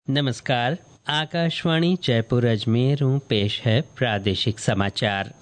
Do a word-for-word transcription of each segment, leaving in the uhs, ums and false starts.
नमस्कार। आकाशवाणी जयपुर अजमेर हूँ, पेश है प्रादेशिक समाचार।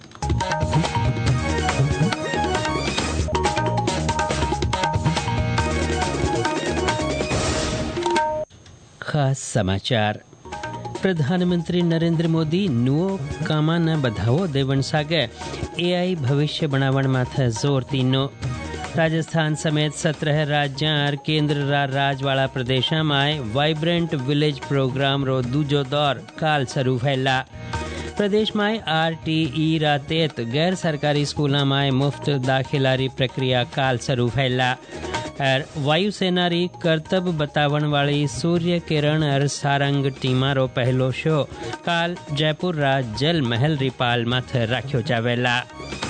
खास समाचार। प्रधानमंत्री नरेंद्र मोदी नुओ कामाने बधावो देवण सागे एआई भविष्य बनावण माथे जोर तीनो। राजस्थान समेत सत्रह राज्य और केंद्र राजवाड़ा प्रदेश में वाइब्रेंट विलेज प्रोग्राम रो दूजो दौर काल शुरू फैला। प्रदेश में आरटीई रा तेत गैर सरकारी स्कूलों में मुफ्त दाखिलारी प्रक्रिया काल शुरू फैला। और वायुसेना री कर्तव्य बतावन वाली सूर्य किरण और सारंग टीमारो पहलो शो काल जयपुर रा जल महल री पाल माथे राख्यो जावेला।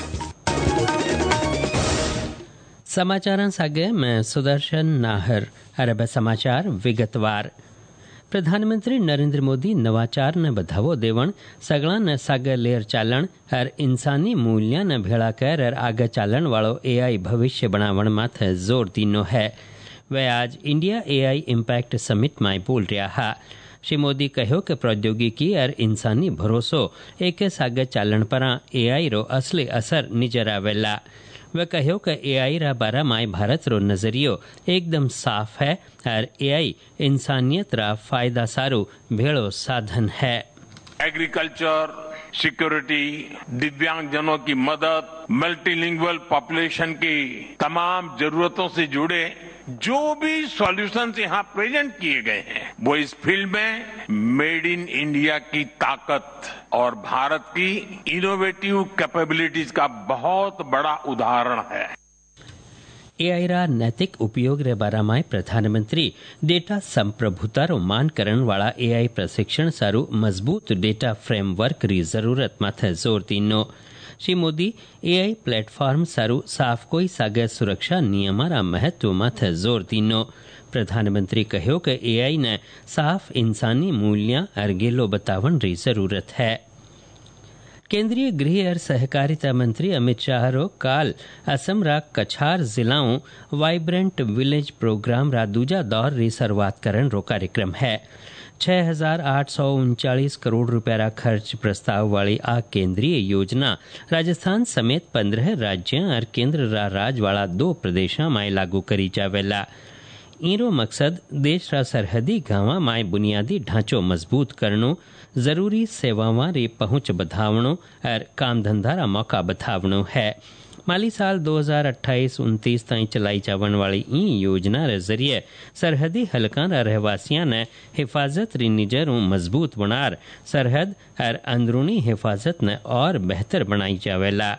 समाचारां सागे मैं सुदर्शन नाहर। अरब समाचार विगतवार। प्रधानमंत्री नरेंद्र मोदी नवाचार ने बधावो देवण सगळा ने सागे लेर चालन और इंसानी मूल्य ने भेड़ा कर और आगे चालन वालो एआई भविष्य बनावण माथे जोर दीनो है। वे आज इंडिया एआई इम्पैक्ट समिट में बोल रहा हा। श्री मोदी कहो कि प्रौद्योगिकी और इंसानी भरोसो एक सागे चालन पर एआई रो असली असर नजर आवेला। वे कहो कि एआई रा बारा में भारत रो नजरियो एकदम साफ है और एआई इंसानियत रा फायदा सारू भेड़ो साधन है। एग्रीकल्चर, सिक्योरिटी, दिव्यांगजनों की मदद, मल्टीलिंगुअल पॉपुलेशन की तमाम जरूरतों से जुड़े जो भी सॉल्यूशंस यहाँ प्रेजेंट किए गए हैं वो इस फील्ड में मेड इन इंडिया की ताकत और भारत की इनोवेटिव कैपेबिलिटीज का बहुत बड़ा उदाहरण है। एआई रा नैतिक उपयोग रे बारा में प्रधानमंत्री डेटा संप्रभुता रो मान करण वाला एआई प्रशिक्षण सारू मजबूत डेटा फ्रेमवर्क री जरूरत माथे जोर दीनो। श्री मोदी एआई प्लेटफॉर्म सारू साफ कोई सागे सुरक्षा नियमारा महत्व माथे जोर दीनो। प्रधानमंत्री कहो कि एआई ने साफ इंसानी मूल्य और गेलो बतावन री जरूरत है। केंद्रीय गृह और सहकारिता मंत्री अमित शाह रो काल असम रा कछार जिलाओं वाइब्रेंट विलेज प्रोग्राम रा दूजा दौर री शुरुआत करण रो कार्यक्रम है। छह हजार आठ सौ उनचालीस करोड़ रुपया खर्च प्रस्ताव वाली आ केंद्रीय योजना राजस्थान समेत पंद्रह राज्य और केंद्र रा राज वाला दो प्रदेशों में लागू करी जावेला। इरो मकसद देश रा सरहदी गांव में बुनियादी ढांचो मजबूत करनो, जरूरी सेवावां री पहुंच बढ़ावणो और काम धंधा रा मौका बढ़ावणो है। माली साल दो हजार अट्ठाईस उनतीस ताईं चलाई जावन वाली ई योजना रे जरिए सरहदी हलका रा रहवासियां ने हिफाजत री निजरूं मजबूत बनार सरहद और अंदरूनी हिफाजत ने और बेहतर बनाई जावेला।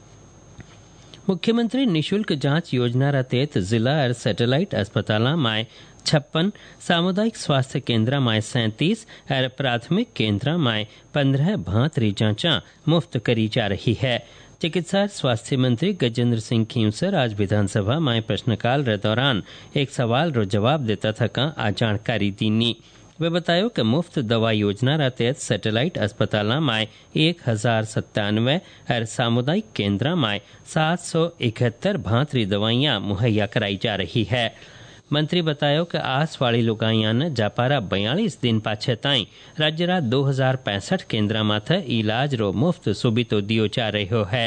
मुख्यमंत्री निशुल्क जांच योजना रा तहत जिला और सैटेलाइट अस्पताल में छप्पन, सामुदायिक स्वास्थ्य केंद्र में सैंतीस और प्राथमिक केंद्र में पंद्रह भांत री जांचा मुफ्त करी जा रही है। चिकित्सा स्वास्थ्य मंत्री गजेंद्र सिंह खींवसर आज विधानसभा में प्रश्नकाल के दौरान एक सवाल रो जवाब देता थका आ जानकारी दीनी। वे बतायो कि मुफ्त दवा योजना रा तहत सैटेलाइट अस्पताल में एक हजार सत्तानवे और सामुदायिक केंद्र में सात सौ इकहत्तर भांतरी दवाइयां मुहैया कराई जा रही है। मंत्री बतायो कि आस वाली लुगाइया ने जापारा बयालीस दिन पाछे ताई राज्य रा दो हजार पैंसठ केंद्र माथे इलाज रो मुफ्त सुबितो दियो जा रहो है।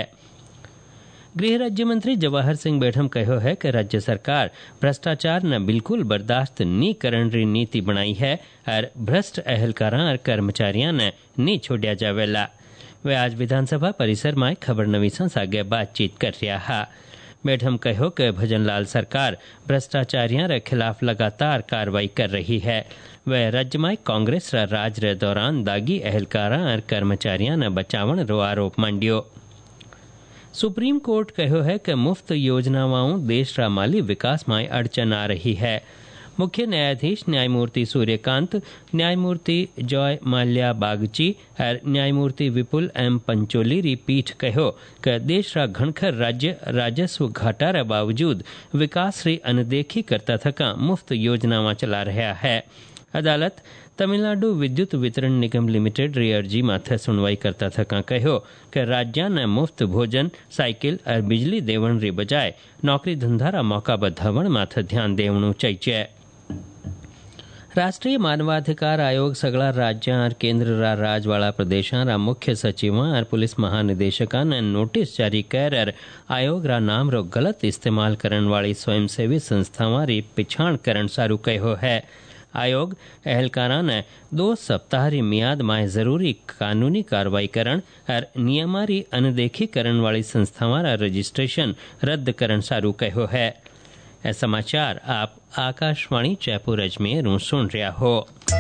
गृह राज्य मंत्री जवाहर सिंह बेठम कहो है कि राज्य सरकार भ्रष्टाचार न बिल्कुल बर्दाश्त नी करण री नीति बनाई है और भ्रष्ट अहलकारा और कर्मचारियों ने नी छोड़िया जावेला। वे आज विधानसभा परिसर में खबर नवीसा सागे बातचीत कर रहा हा। बेठम कहो कि भजनलाल सरकार भ्रष्टाचारियों के खिलाफ लगातार कार्रवाई कर रही है। वह राज्य में कांग्रेस रा राज रे दौरान दागी अहलकारा और कर्मचारियों ने बचावन रो आरोप मांडियो। सुप्रीम कोर्ट कहो है कि मुफ्त योजनाओं देश रा माली विकास में अड़चन आ रही है। मुख्य न्यायाधीश न्यायमूर्ति सूर्यकांत, न्यायमूर्ति जॉय माल्या बागची और न्यायमूर्ति विपुल एम पंचोली री पीठ कहो कि देश रा घणखर राज्य राजस्व घाटा रे बावजूद विकास री अनदेखी करता थका मुफ्त योजनावां चला रहा है। अदालत तमिलनाडु विद्युत वितरण निगम लिमिटेड री अर्जी माथे सुनवाई करता थका कहो कि राज्य ने मुफ्त भोजन, साइकिल और बिजली देवण री बजाय नौकरी धंधा रा मौका बढ़ावण माथे ध्यान देवणु चाहिए। राष्ट्रीय मानवाधिकार आयोग सगळा राज्यां और केंद्र रा राजवाड़ा प्रदेशां रा मुख्य सचिवां और पुलिस महानिदेशकां ने नोटिस जारी कर आयोग रा नाम रो गलत इस्तेमाल करन वाली स्वयंसेवी संस्थावां री पिछाण करण सारू कहो है। आयोग अहलकारां ने दो सप्ताह री मियाद में जरूरी कानूनी कार्रवाई करण और नियमां री अनदेखी करण वाली संस्थावां रा रजिस्ट्रेशन रद्द करण सारू कहो है। ए समाचार आप आकाशवाणी जयपुर अजमेर सुन रहा हो।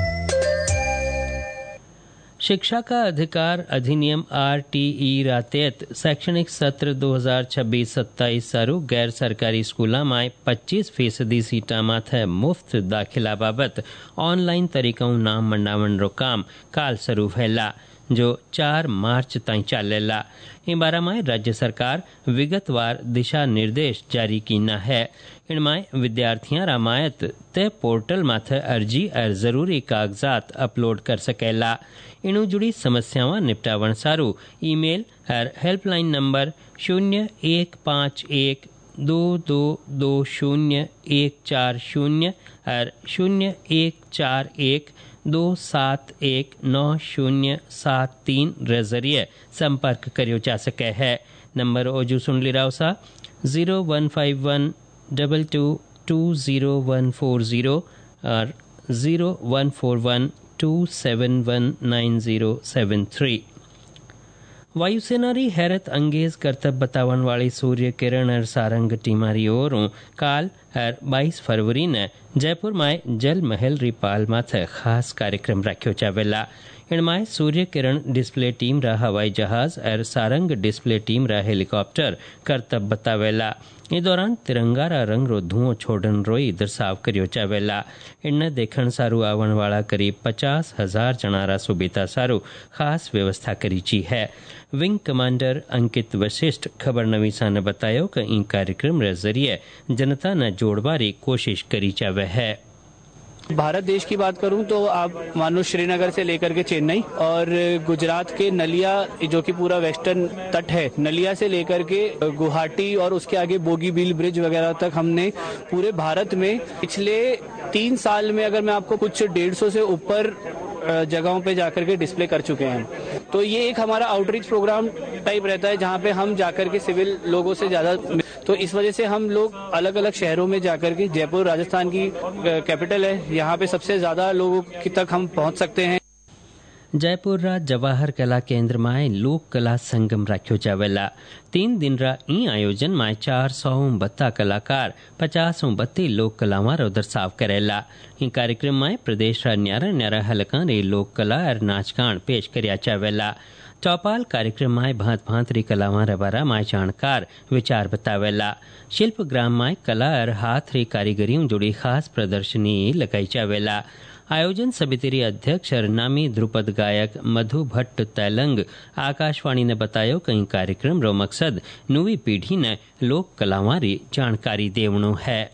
शिक्षा का अधिकार अधिनियम आरटीई रातेत शैक्षणिक सत्र दो हज़ार छब्बीस सत्ताईस सारू गैर सरकारी स्कूलों में पच्चीस फीसदी सीटा माथे मुफ्त दाखिला बाबत ऑनलाइन तरीकों नाम मंडावण रो काम काल शुरू भेला जो चार मार्च ताईं चालेला। इन बारे में राज्य सरकार विगतवार दिशा निर्देश जारी कीना है। इनमें विद्यार्थियां रामायत ते पोर्टल माथे अर्जी और जरूरी कागजात अपलोड कर सकेला। इनू जुड़ी समस्याओं निपटावण सारू ईमेल और हेल्पलाइन नंबर शून्य एक पाँच एक दो दो दो शून्य एक चार शून्य और शून्य एक चार एक दो सात एक नौ शून्य सात तीन रे जरिए संपर्क करियो जा सके है। नंबर ओजू सुन ली राव सा zero one five one double two two zero one four zero और zero one four one two seven one nine zero seven three. वायुसेना री हैरत अंगेज करतब बतावन वाली सूर्य किरण और सारंग टीमारी ओरों काल और बाईस फरवरी ने जयपुर में जल महल री पाल माथे खास कार्यक्रम रखो जावेला। इनमें सूर्य किरण डिस्प्ले टीम रा हवाई जहाज और सारंग डिस्प्ले टीम रा हेलीकॉप्टर करतब बतावेला। इस दौरान तिरंगा रा रंग रो धुओं छोड़न रोई दर्शाव करियो जावेला। इनने देखण सारू आवण वाला करीब पचास हजार जना रा सुबीता सारू खास व्यवस्था करी ची है। विंग कमांडर अंकित वशिष्ठ खबर नवीसा ने बतायो कि इन कार्यक्रम रे जरिए जनता ने जोड़वारी कोशिश करी जावे है। भारत देश की बात करूं तो आप मानो श्रीनगर से लेकर के चेन्नई और गुजरात के नलिया जो कि पूरा वेस्टर्न तट है, नलिया से लेकर के गुवाहाटी और उसके आगे बोगीबील ब्रिज वगैरह तक हमने पूरे भारत में पिछले तीन साल में अगर मैं आपको कुछ डेढ़ सौ से ऊपर जगहों पे जाकर के डिस्प्ले कर चुके हैं। तो ये एक हमारा आउटरीच प्रोग्राम टाइप रहता है जहाँ पे हम जाकर के सिविल लोगों से ज्यादा, तो इस वजह से हम लोग अलग अलग शहरों में जाकर के, जयपुर राजस्थान की कैपिटल है, यहाँ पे सबसे ज्यादा लोगों की तक हम पहुँच सकते हैं। जयपुर रा जवाहर कला केंद्र में लोक कला संगम रखो जावेला। तीन दिन रा ई आयोजन में चार सौ बत्ता कलाकार पचास बत्ती लोक कलावां रो दर्शाव करेला। इन कार्यक्रम में प्रदेश रा न्यारा न्यारा हलका रे लोक कला और नाचगान पेश करया जावेला। चौपाल कार्यक्रम में भांत भांत री कलावां रे बारा में जानकार विचार बतावेला। शिल्प ग्राम में कला और हाथ री कारीगरियों जुड़ी खास प्रदर्शनी लगाई जावेला। आयोजन समिति री अध्यक्ष और नामी ध्रुपद गायक मधु भट्ट तैलंग आकाशवाणी ने बतायो कि कार्यक्रम रो मकसद नवी पीढ़ी ने लोक कलावां री जानकारी देवणो है।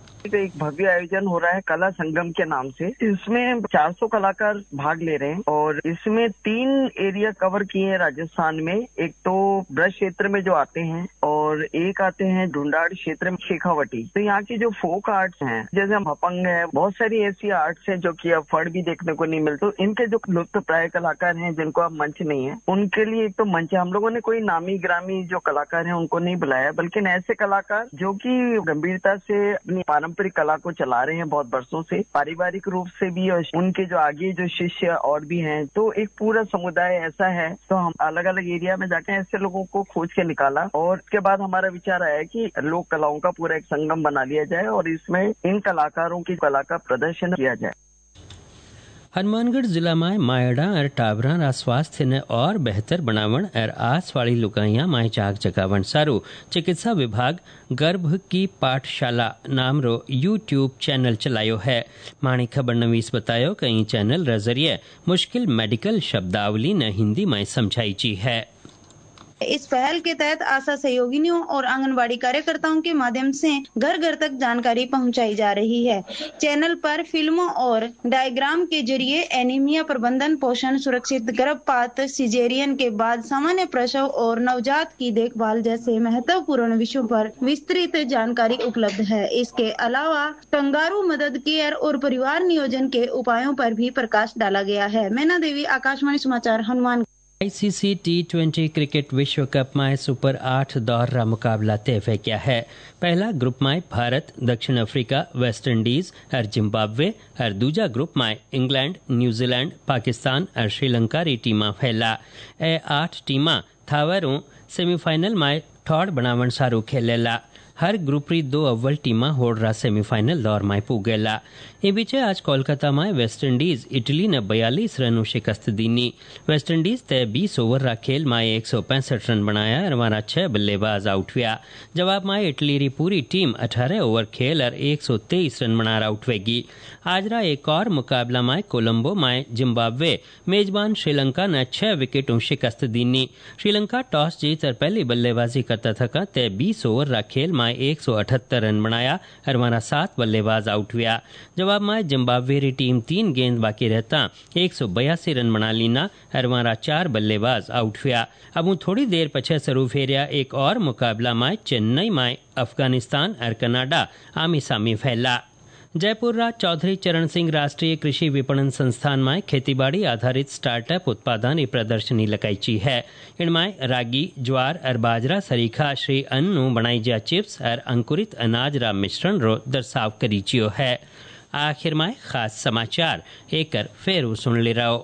एक भव्य आयोजन हो रहा है कला संगम के नाम से। इसमें चार सौ कलाकार भाग ले रहे हैं और इसमें तीन एरिया कवर किए हैं राजस्थान में। एक तो ब्रज क्षेत्र में जो आते हैं और एक आते हैं ढूंढाड़ क्षेत्र में शेखावटी। तो यहाँ की जो फोक आर्ट्स हैं, जैसे हपंग है, बहुत सारी ऐसी आर्ट्स हैं जो कि अब फड़ भी देखने को नहीं मिलते। तो इनके जो लुप्त प्राय कलाकार हैं जिनको अब मंच नहीं है, उनके लिए एक तो मंच है। हम लोगों ने कोई नामी ग्रामी जो कलाकार हैं उनको नहीं बुलाया, बल्कि ऐसे कलाकार जो कि गंभीरता से अपनी पारंपरिक कला को चला रहे हैं बहुत वर्षों से, पारिवारिक रूप से भी, और उनके जो आगे जो शिष्य और भी हैं। तो एक पूरा समुदाय ऐसा है। तो हम अलग अलग एरिया में जाके ऐसे लोगों को खोज के निकाला और उसके बाद हमारा विचार आया कि लोक कलाओं का पूरा एक संगम बना लिया जाए और इसमें इन कलाकारों की कला का प्रदर्शन किया जाए। हनुमानगढ़ जिला में मायड़ा और टाबरा रा स्वास्थ्य ने और बेहतर बनावण और आस वाली लुगाइया माय जाग जगावण सारू चिकित्सा विभाग गर्भ की पाठशाला नाम रो यूट्यूब चैनल चलायो है। माणी खबर नवीस बतायो कि ई चैनल रे जरिए मुश्किल मेडिकल शब्दावली ने हिंदी में समझाई जी है। इस पहल के तहत आशा सहयोगिनियों और आंगनबाड़ी कार्यकर्ताओं के माध्यम से घर घर तक जानकारी पहुंचाई जा रही है। चैनल पर फिल्मों और डायग्राम के जरिए एनीमिया प्रबंधन, पोषण, सुरक्षित गर्भपात, सिजेरियन के बाद सामान्य प्रसव और नवजात की देखभाल जैसे महत्वपूर्ण विषयों पर विस्तृत जानकारी उपलब्ध है। इसके अलावा कंगारू मदद केयर और परिवार नियोजन के उपायों पर भी प्रकाश डाला गया है। मैना देवी, आकाशवाणी समाचार, Hanuman. ICC T twenty cricket विश्व कप में सुपर आठ दौर का मुकाबला तय हो गया है। पहला ग्रुप में भारत, दक्षिण अफ्रीका, वेस्ट इंडीज और जिम्बाब्वे और दूजा ग्रुप में इंग्लैंड, न्यूजीलैंड, पाकिस्तान और श्रीलंका री टीमां फैला। ए आठ टीमां थावरों सेमीफाइनल में ठोड़ बनावन सारू खेलेला। हर ग्रुप री दो अव्वल टीमा होड़रा सेमीफाइनल दौर में पूगेला। ए बीचे आज कोलकाता में वेस्ट इंडीज इटली ने बयालीस रनों शिकस्त दीनी। वेस्ट इंडीज तय बीस ओवर रा खेल में एक सौ पैंसठ रन बनाया और हमारा छह बल्लेबाज आउट हुआ। जवाब में इटली री पूरी टीम अठारह ओवर खेल और एक सौ तेईस रन बनाकर आउट होगी। आज रा एक और मुकाबला में कोलंबो में जिम्बाब्वे मेजबान श्रीलंका ने छह विकेटों शिकस्त दीनी। श्रीलंका टॉस जीत और पहली बल्लेबाजी करता थका तय बीस ओवर रा खेल में एक सौ अठहत्तर रन बनाया और हमारा सात बल्लेबाज आउट हुआ। जवाब में जिम्बाब्वे री टीम तीन गेंद बाकी रहता एक सौ बयासी रन बना लीना और हमारा चार बल्लेबाज आउट हुआ। अब थोड़ी देर पछे शुरू फेरिया एक और मुकाबला में चेन्नई में अफगानिस्तान और कनाडा आमी सामी फैला। जयपुर रा चौधरी चरण सिंह राष्ट्रीय कृषि विपणन संस्थान में खेतीबाड़ी आधारित स्टार्टअप उत्पादन प्रदर्शनी लगाई है। इनमें रागी, ज्वार और बाजरा सरीखा श्री अन्न बनाई जा चिप्स और अंकुरित अनाज रा मिश्रण रो दर्शाव करीचियो है। आखिर में खास समाचार एक फेरू सुन ले रहो।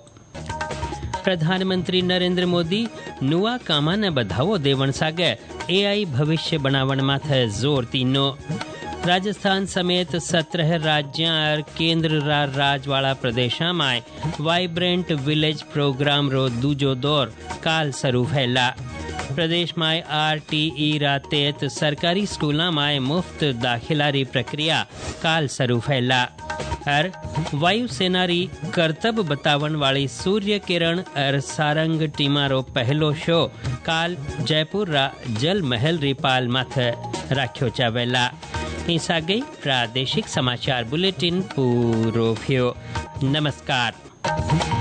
प्रधानमंत्री नरेंद्र मोदी नुआ कामा ने बधावो देवण सागे एआई भविष्य बनावण माथे जोर तीनो। राजस्थान समेत सत्रह राज्य और केंद्र रा राजवाड़ा प्रदेशा में वाइब्रेंट विलेज प्रोग्राम रो दूजो दौर काल शुरू फैला। प्रदेश में आरटीई रा तहत सरकारी स्कूलों में मुफ्त दाखिला री प्रक्रिया काल शुरू फैला। और वायुसेना री कर्तव्य बतावन वाली सूर्य किरण और सारंग टीमा रो पहलो शो काल जयपुर रा जल महल री पाल माथे राख्यो चावेला। हिंसा गई प्रादेशिक समाचार बुलेटिन पूरो थियो। नमस्कार।